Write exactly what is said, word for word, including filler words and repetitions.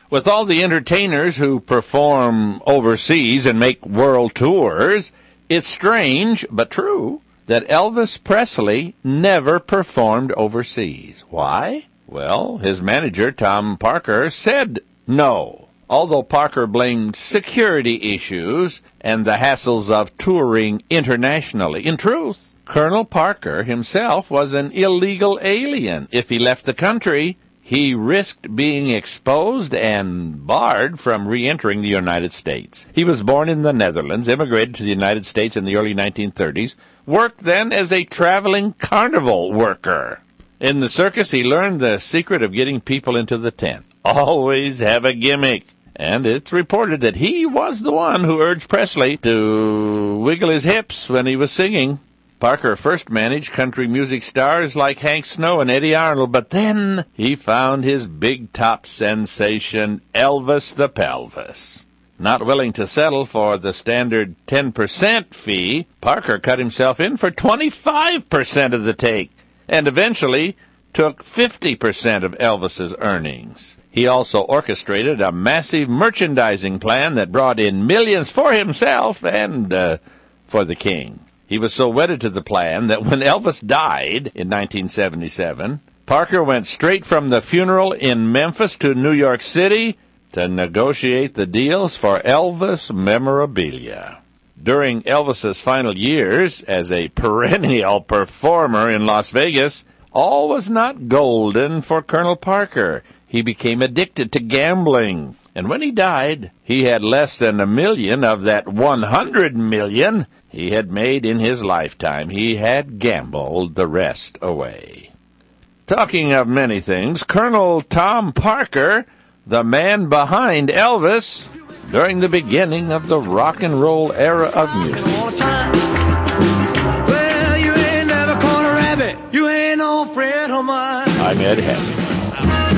With all the entertainers who perform overseas and make world tours, it's strange, but true, that Elvis Presley never performed overseas. Why? Well, his manager, Tom Parker, said no. Although Parker blamed security issues and the hassles of touring internationally. In truth, Colonel Parker himself was an illegal alien. If he left the country, he risked being exposed and barred from re-entering the United States. He was born in the Netherlands, immigrated to the United States in the early nineteen thirties, worked then as a traveling carnival worker. In the circus, he learned the secret of getting people into the tent. Always have a gimmick. And it's reported that he was the one who urged Presley to wiggle his hips when he was singing. Parker first managed country music stars like Hank Snow and Eddie Arnold, but then he found his big-top sensation, Elvis the Pelvis. Not willing to settle for the standard ten percent fee, Parker cut himself in for twenty-five percent of the take, and eventually took fifty percent of Elvis's earnings. He also orchestrated a massive merchandising plan that brought in millions for himself and uh, for the king. He was so wedded to the plan that when Elvis died in nineteen seventy-seven, Parker went straight from the funeral in Memphis to New York City to negotiate the deals for Elvis memorabilia. During Elvis's final years as a perennial performer in Las Vegas, all was not golden for Colonel Parker. He became addicted to gambling, and when he died, he had less than a million of that one hundred million he had made in his lifetime. He had gambled the rest away. Talking of many things, Colonel Tom Parker, the man behind Elvis, during the beginning of the rock and roll era of music. Well, you ain't never caught a rabbit. You ain't no friend of mine. I'm Ed Haskell.